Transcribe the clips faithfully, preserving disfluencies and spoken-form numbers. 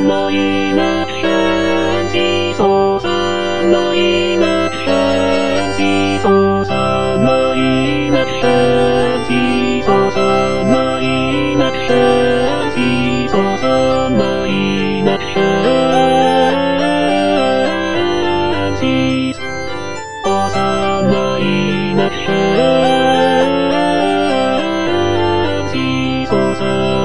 么一那神迹，做什么一那神迹，做什么一那神迹，做什么一那神迹，做什么一那神迹，做什么一那神迹，做什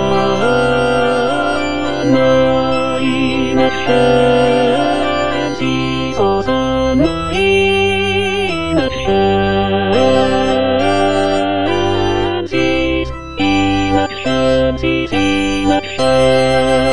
么一那神迹，做什么一那神迹，一那神迹，一那神。